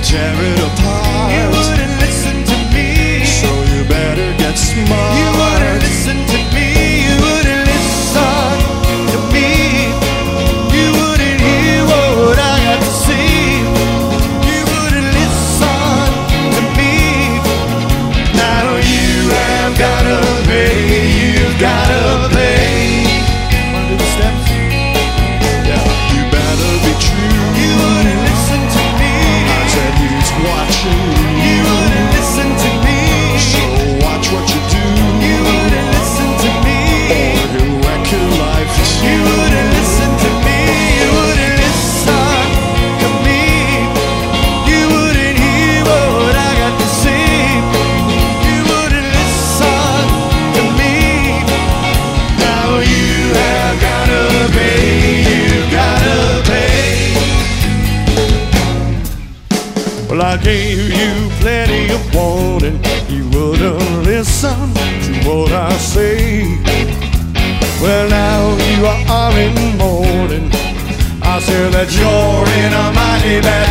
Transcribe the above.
tear it apart. You wouldn't listen to me. So you better get smart. You wouldn't listen to me. You wouldn't listen to me. You wouldn't hear what I got to say. You wouldn't listen to me. Now you have gotta pay. You've gotta pay. Wanna do the steps? Yeah, you better be true. You wouldn't listen to me. I said he's watching. You wouldn't listen to me. So watch what you do. You wouldn't listen to me. Or he'll wreck your life too. You wouldn't listen to me. You wouldn't listen to me. You wouldn't hear what I got to say. You wouldn't listen to me. Now you have gotta pay. You gotta pay. Well, I gave you plenty of warning. You wouldn't listen to what I say. Well, now you are in mourning. I said that you're in a mighty bad